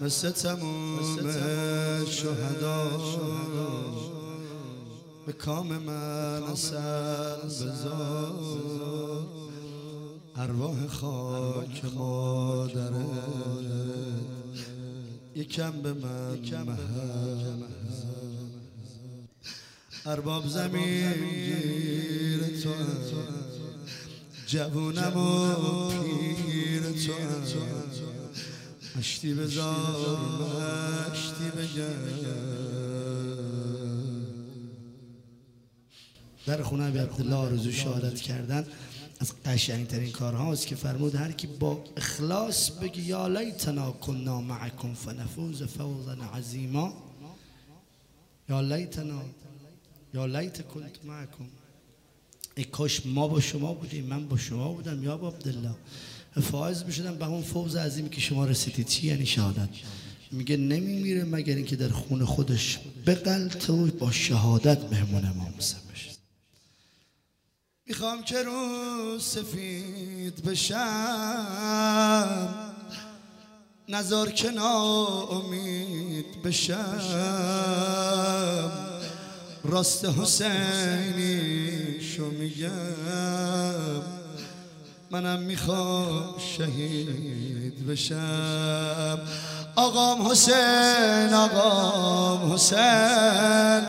مثل تموم شهدا به کام من اثر بذار، ارواح خاک مادرت یکم به من محل. ارباب زمین گیر تو جوونم و پیر تو مشتی بذار مشتی بگم. در خونه ابی عبدالله آرزو شهادت کردن از قشنگترین کارهاست که فرمود هر کی با اخلاص بگی یا لیتنا کنا معکم فنفوز فوزا عظیما، یا لیتنا یا لیت کنت معکم، ای کاش ما با شما بودیم، من با شما بودم یا ابا عبدالله، فائز میشدم به اون فوز عظیمی که شما رسیدید. چی یعنی شهادت؟ میگه نمیمیره مگر اینکه در خون خودش بغلطه و با شهادت مهمون امام حسین بشه. میخوام که رو سفید بشم، نزار که ناامید بشم، راست حسینی شو میگم، منم میخوام شهید بشم. آقام حسین آقام حسین